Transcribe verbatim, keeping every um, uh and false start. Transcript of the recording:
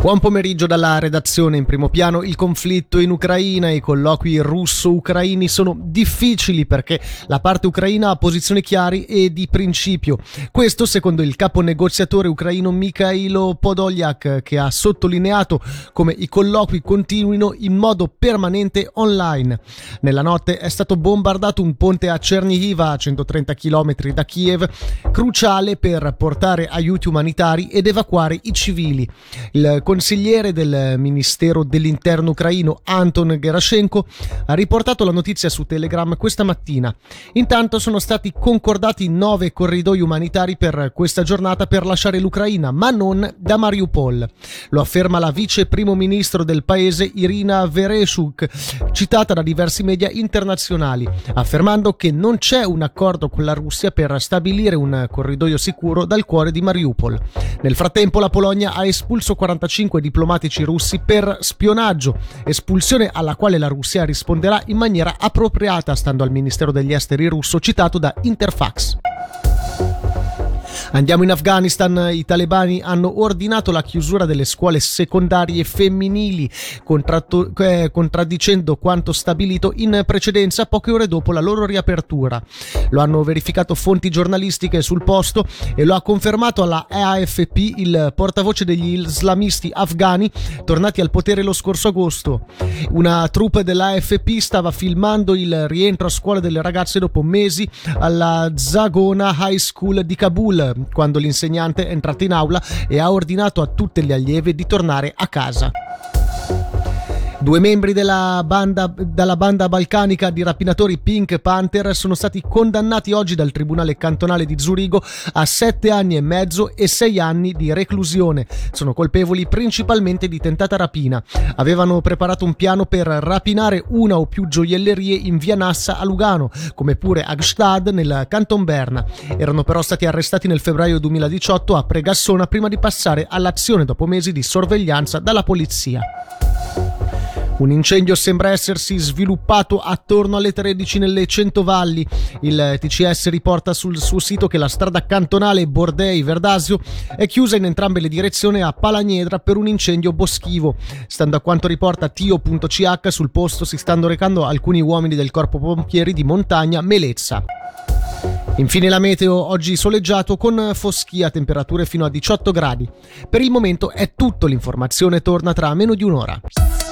Buon pomeriggio dalla redazione. In primo piano il conflitto in Ucraina. I colloqui russo-ucraini sono difficili perché la parte ucraina ha posizioni chiare e di principio. Questo secondo il capo negoziatore ucraino Mikhailo Podolyak, che ha sottolineato come i colloqui continuino in modo permanente online. Nella notte è stato bombardato un ponte a Chernihiv, a centotrenta chilometri da Kiev, cruciale per portare aiuti umanitari ed evacuare i civili. Il consigliere del Ministero dell'Interno ucraino Anton Gerashenko ha riportato la notizia su Telegram questa mattina. Intanto sono stati concordati nove corridoi umanitari per questa giornata per lasciare l'Ucraina, ma non da Mariupol. Lo afferma la vice primo ministro del paese Irina Vereshchuk, citata da diversi media internazionali, affermando che non c'è un accordo con la Russia per stabilire un corridoio sicuro dal cuore di Mariupol. Nel frattempo la Polonia ha espulso quarantacinque diplomatici russi per spionaggio, espulsione alla quale la Russia risponderà in maniera appropriata, stando al Ministero degli Esteri russo citato da Interfax. Andiamo in Afghanistan. I talebani hanno ordinato la chiusura delle scuole secondarie femminili, contratto, eh, contraddicendo quanto stabilito in precedenza poche ore dopo la loro riapertura. Lo hanno verificato fonti giornalistiche sul posto e lo ha confermato alla A F P il portavoce degli islamisti afghani tornati al potere lo scorso agosto. Una troupe dell'A F P stava filmando il rientro a scuola delle ragazze dopo mesi alla Zagona High School di Kabul, quando l'insegnante è entrato in aula e ha ordinato a tutte le allieve di tornare a casa. Due membri della banda, dalla banda balcanica di rapinatori Pink Panther sono stati condannati oggi dal Tribunale Cantonale di Zurigo a sette anni e mezzo e sei anni di reclusione. Sono colpevoli principalmente di tentata rapina. Avevano preparato un piano per rapinare una o più gioiellerie in via Nassa a Lugano, come pure a Gstad nel Canton Berna. Erano però stati arrestati nel febbraio duemiladiciotto a Pregassona prima di passare all'azione dopo mesi di sorveglianza dalla polizia. Un incendio sembra essersi sviluppato attorno alle tredici nelle Centovalli. Il T C S riporta sul suo sito che la strada cantonale Bordei-Verdasio è chiusa in entrambe le direzioni a Palagnedra per un incendio boschivo. Stando a quanto riporta Tio punto C H, sul posto si stanno recando alcuni uomini del Corpo Pompieri di Montagna Melezza. Infine la meteo, oggi soleggiato con foschia, temperature fino a diciotto gradi. Per il momento è tutto, l'informazione torna tra meno di un'ora.